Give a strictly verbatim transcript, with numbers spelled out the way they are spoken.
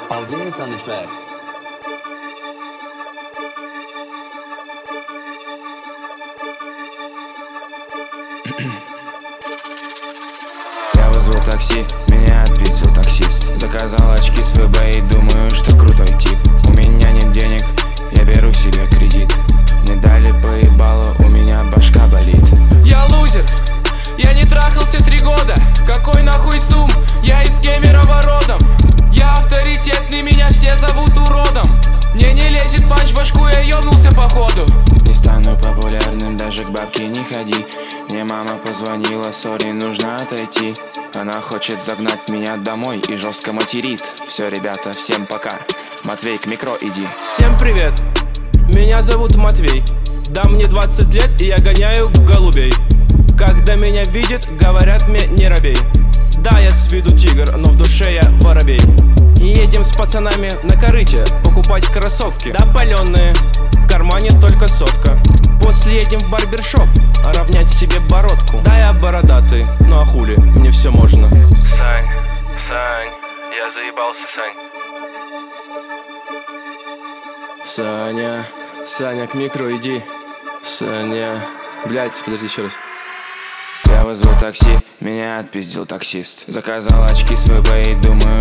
Always on the track. Я вызвал такси, меня отпиздил таксист. Заказал очки с ФБ и думаю, что крутой тип. У меня нет денег, я беру себе кредит. Не дали поебало, у меня башка болит. Я лузер, я не трахался три года. Какой нахуй цум, я из Кемерово родом. Я авторитетный, меня все зовут уродом. Мне не лезет панч в башку, я ёбнулся походу. Не стану популярным, даже к бабке не ходи. Мне мама позвонила, сори, нужно отойти. Она хочет загнать меня домой и жестко материт. Все, ребята, всем пока. Матвей, к микро иди. Всем привет, меня зовут Матвей. Да, мне двадцать лет и я гоняю голубей. Когда меня видят, говорят мне не робей. Да, я с виду тигр, но в душе я воробей. Едем с пацанами на корыте покупать кроссовки. Да, паленые, в кармане только сотка. После едем в барбершоп равнять себе бородку. Да, я бородатый, ну а хули, мне все можно. Сань, Сань, я заебался, Сань. Саня, Саня, к микро иди. Саня, блять, подожди еще раз. Я вызвал такси, меня отпиздил таксист. Заказал очки с ФБ и думаю,